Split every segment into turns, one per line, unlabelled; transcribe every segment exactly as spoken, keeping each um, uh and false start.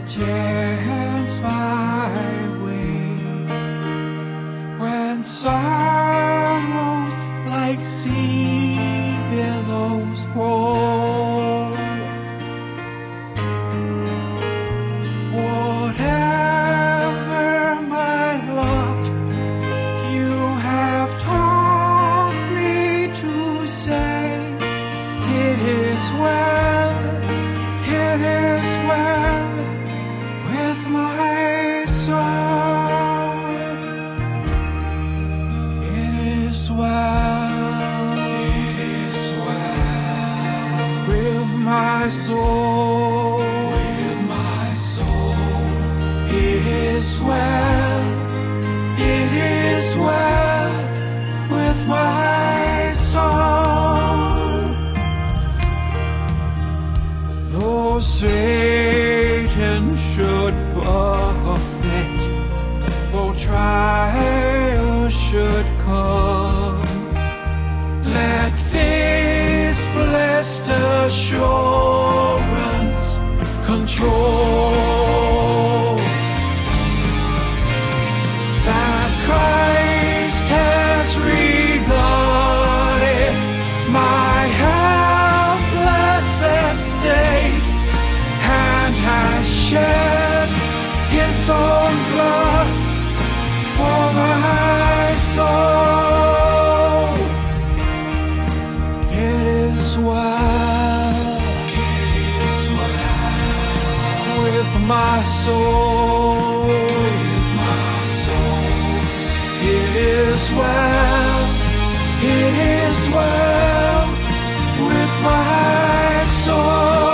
chance my way when sorrows like sea billows roll. Whatever my lot, you have taught me to say, it is well, it is well with my soul. It is well, it is well with my soul, with my soul. It is well, it is well with my soul. Though Satan should buffet, though trials should come, let this blessed assurance control that Christ has regarded my helpless estate and has shed his own blood for my soul. It is well, it is well with my soul, with my soul. It is well, it is well with my soul.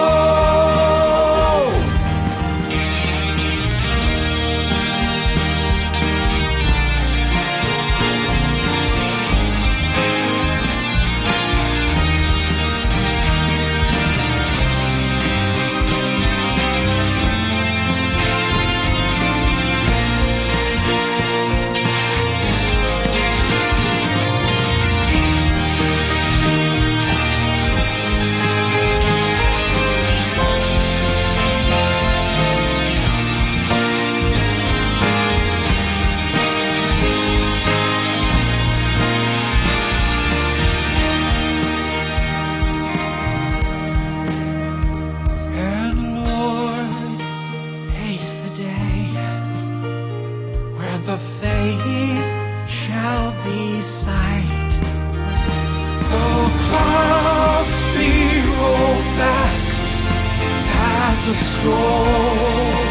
The faith shall be sight, the clouds be rolled back as a scroll,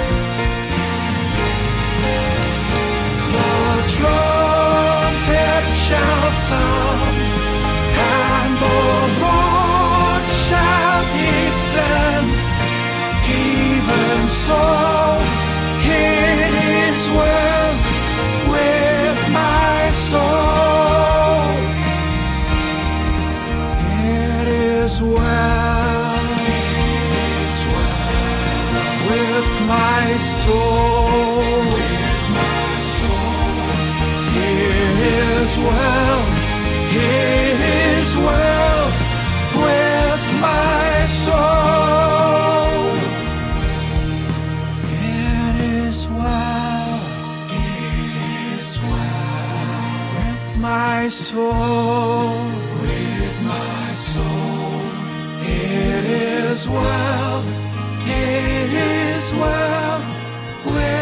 the trumpet shall sound, and the Lord shall descend. Even so, it is well with my soul. It is well, it is well with my soul, with my soul. It is well, it is well with my soul. It is well, my soul, with my soul. It is well, it is well with